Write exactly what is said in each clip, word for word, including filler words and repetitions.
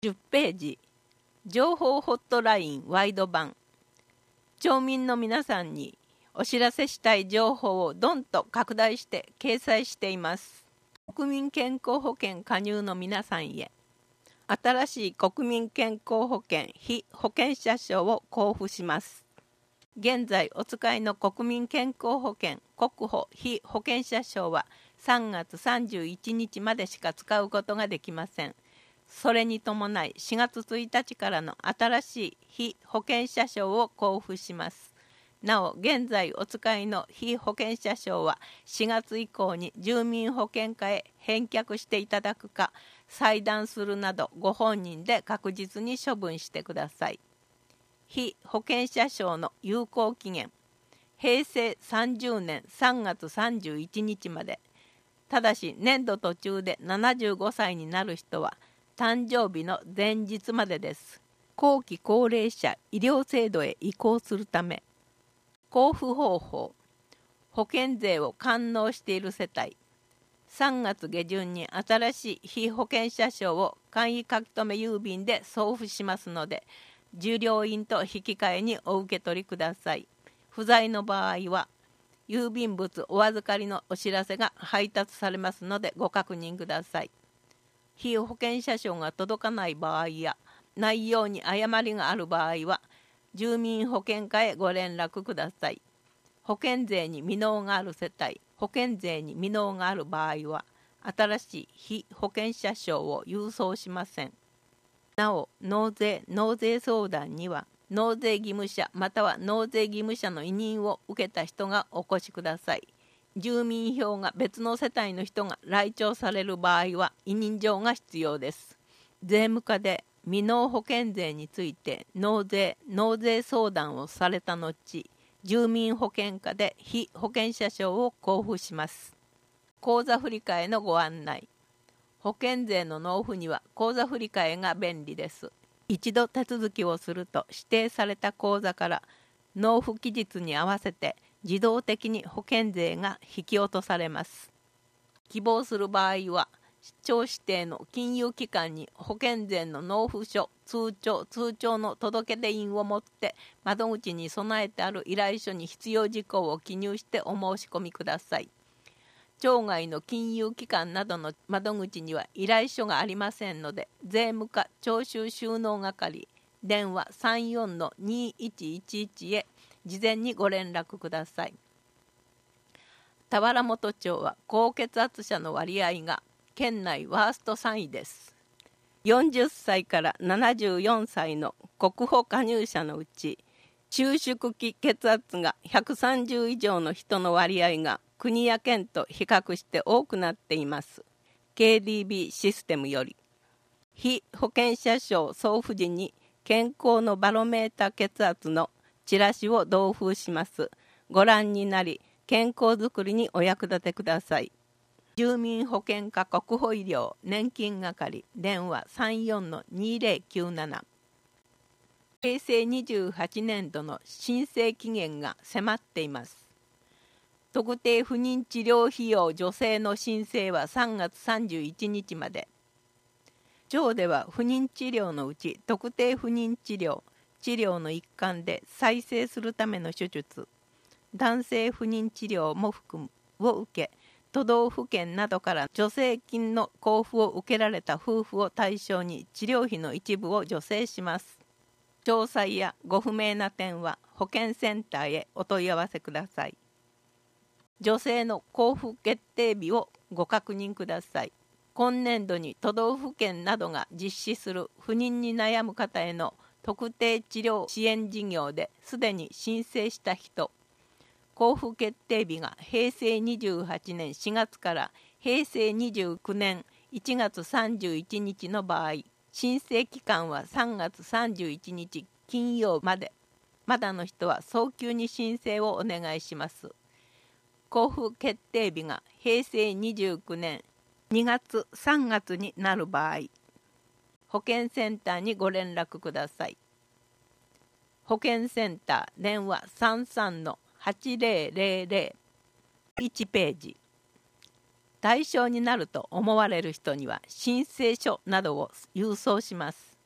じゅっページ、情報ホットラインワイド版。町民の皆さんにお知らせしたい情報をどんと拡大して掲載しています。国民健康保険加入の皆さんへ、新しい国民健康保険非保険者証を交付します。現在お使いの国民健康保険国保非保険者証はさんがつさんじゅういちにちまでしか使うことができません。それに伴いしがつついたちからの新しい非保険者証を交付します。なお、現在お使いの非保険者証はしがつ以降に住民保険課へ返却していただくか、裁断するなどご本人で確実に処分してください。非保険者証の有効期限、へいせいさんじゅうねんさんがつさんじゅういちにちまで。ただし年度途中でななじゅうごさいになる人は誕生日の前日までです。後期高齢者医療制度へ移行するため、交付方法、保険税を完納している世帯、さんがつげじゅんに新しい被保険者証を簡易書留郵便で送付しますので、受領印と引き換えにお受け取りください。不在の場合は、郵便物お預かりのお知らせが配達されますのでご確認ください。被保険者証が届かない場合や、内容に誤りがある場合は、住民保険課へご連絡ください。保険税に未納がある世帯、保険税に未納がある場合は、新しい被保険者証を郵送しません。なお、納税・納税相談には、納税義務者または納税義務者の委任を受けた人がお越しください。住民票が別の世帯の人が来庁される場合は委任状が必要です。税務課で未納保険税について納税・納税相談をされた後、住民保険課で被保険者証を交付します。口座振替のご案内。保険税の納付には口座振替が便利です。一度手続きをすると指定された口座から納付期日に合わせて自動的に保険税が引き落とされます。希望する場合は、庁指定の金融機関に保険税の納付書、通帳、通帳の届け出印を持って窓口に備えてある依頼書に必要事項を記入してお申し込みください。町外の金融機関などの窓口には依頼書がありませんので、税務課徴収収納係電話 さんよんのにいちいちいち へ事前にご連絡ください。田原本町は高血圧者の割合が県内ワーストさんいです。よんじゅっさいからななじゅうよんさいの国保加入者のうち、収縮期血圧がひゃくさんじゅう以上の人の割合が国や県と比較して多くなっています。ケーディービー システムより、被保険者証送付時に健康のバロメータ血圧のチラシを同封します。ご覧になり、健康づくりにお役立てください。住民保険課国保医療年金係電話 さんよんのにぜろきゅうなな。へいせいにじゅうはちねんどの申請期限が迫っています。特定不妊治療費用助成の申請はさんがつさんじゅういちにちまで。町では不妊治療のうち特定不妊治療、治療の一環で再生するための手術、男性不妊治療も含むを受け、都道府県などから助成金の交付を受けられた夫婦を対象に治療費の一部を助成します。詳細やご不明な点は保健センターへお問い合わせください。助成の交付決定日をご確認ください。今年度に都道府県などが実施する不妊に悩む方への特定治療支援事業ですでに申請した人、交付決定日がへいせいにじゅうはちねんしがつからへいせいにじゅうきゅうねんいちがつさんじゅういちにちの場合、申請期間はさんがつさんじゅういちにち金曜まで。まだの人は早急に申請をお願いします。交付決定日がへいせいにじゅうきゅうねんにがつさんがつになる場合、保健センターにご連絡ください。保健センター電話 さんさんのはちぜろぜろぜろいちページ。対象になると思われる人には申請書などを郵送します。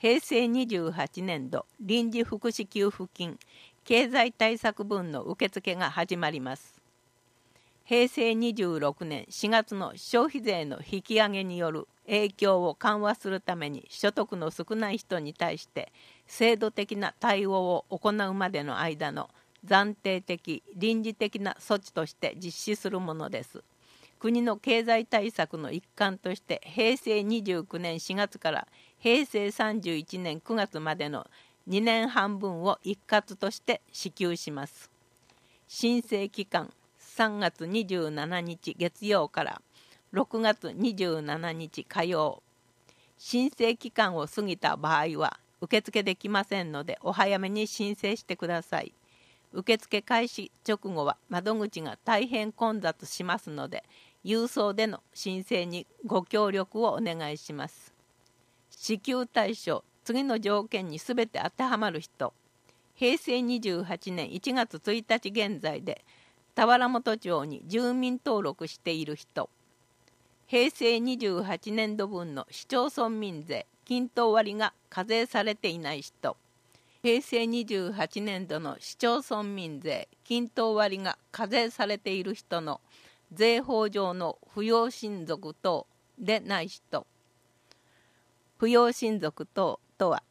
へいせいにじゅうはちねんど臨時福祉給付金経済対策分の受付が始まります。へいせいにじゅうろくねんしがつの消費税の引き上げによる影響を緩和するために所得の少ない人に対して制度的な対応を行うまでの間の暫定的臨時的な措置として実施するものです。国の経済対策の一環としてへいせいにじゅうきゅうねんしがつからへいせいさんじゅういちねんくがつまでのにねんはんぶんを一括として支給します。申請期間さんがつにじゅうしちにち月曜からろくがつにじゅうしちにち火曜。申請期間を過ぎた場合は受付できませんのでお早めに申請してください。受付開始直後は窓口が大変混雑しますので郵送での申請にご協力をお願いします。支給対象、次の条件にすべて当てはまる人。へいせいにじゅうはちねんいちがつついたち現在で田原本町に住民登録している人。へいせいにじゅうはちねんどぶんの市町村民税均等割が課税されていない人。へいせいにじゅうはちねんどの市町村民税均等割が課税されている人の税法上の扶養親族等でない人。扶養親族等とは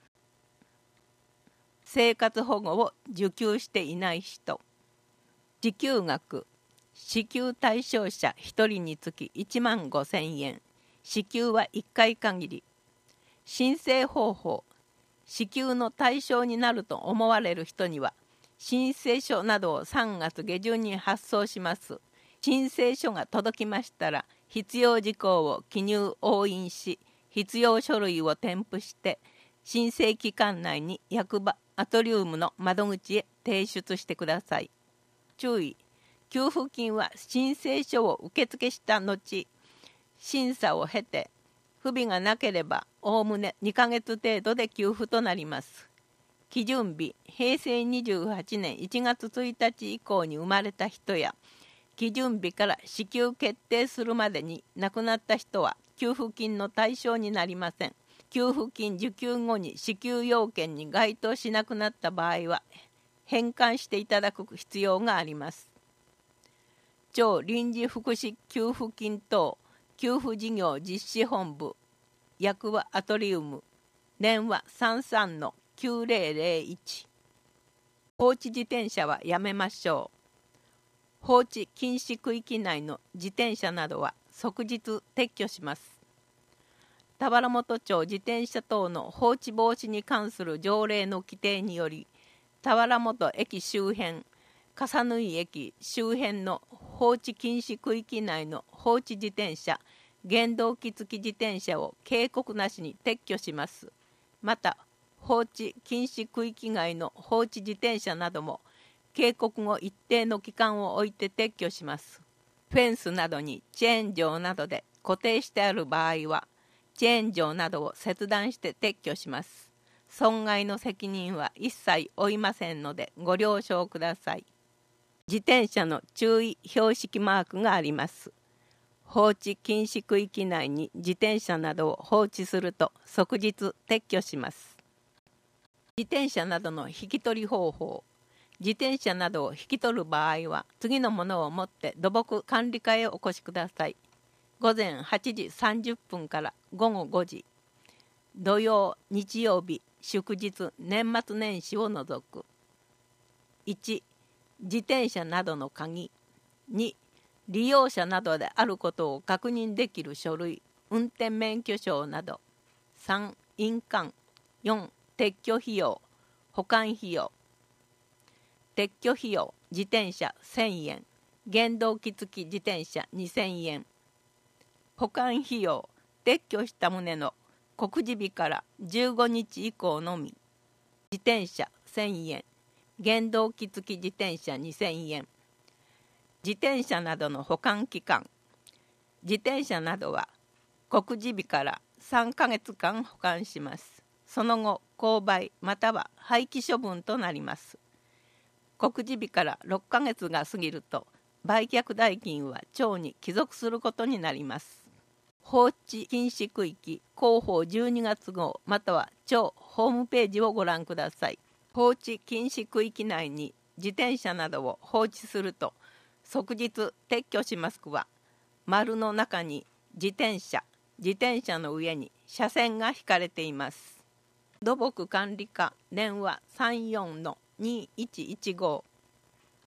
生活保護を受給していない人。支給額、支給対象者ひとりにつきいちまんごせんえん。支給はいっかい限り。申請方法、支給の対象になると思われる人には申請書などをさんがつげじゅんに発送します。申請書が届きましたら必要事項を記入押印し必要書類を添付して申請期間内に役場アトリウムの窓口へ提出してください。注意、給付金は申請書を受付した後審査を経て不備がなければおおむねにかげつ程度で給付となります。基準日、へいせいにじゅうはちねんいちがつついたち以降に生まれた人や基準日から支給決定するまでに亡くなった人は給付金の対象になりません。給付金受給後に支給要件に該当しなくなった場合は返還していただく必要があります。町臨時福祉給付金等給付事業実施本部役場アトリウム電話 さんさんのきゅうぜろぜろいち。 放置自転車はやめましょう。放置禁止区域内の自転車などは即日撤去します。田原本町自転車等の放置防止に関する条例の規定により田原本駅周辺笠縫駅周辺の放置禁止区域内の放置自転車原動機付き自転車を警告なしに撤去します。また放置禁止区域外の放置自転車なども警告後一定の期間を置いて撤去します。フェンスなどにチェーン錠などで固定してある場合はチェーン錠などを切断して撤去します。損害の責任は一切負いませんのでご了承ください。自転車の注意標識マークがあります。放置禁止区域内に自転車などを放置すると即日撤去します。自転車などの引き取り方法。自転車などを引き取る場合は次のものを持って土木管理課へお越しください。ごぜんはちじさんじゅっぷんからごごごじ。土曜、日曜日、祝日、年末年始を除く。いち. 自転車などの鍵。に. 利用者などであることを確認できる書類、運転免許証など。さん. 印鑑。よん. 撤去費用、保管費用。撤去費用、自転車せんえん、原動機付き自転車にせんえん。保管費用、撤去した旨の告示日からじゅうごにち以降のみ。自転車せんえん、原動機付き自転車にせんえん。自転車などの保管期間。自転車などは告示日からさんかげつかん保管します。その後、購買または廃棄処分となります。告示日からろっかげつが過ぎると売却代金は町に帰属することになります。 放置禁止区域広報じゅうにがつ号または町ホームページをご覧ください。放置禁止区域内に自転車などを放置すると即日撤去しますは丸の中に自転車、自転車の上に車線が引かれています。土木管理課電話 さんよんのにいちいちご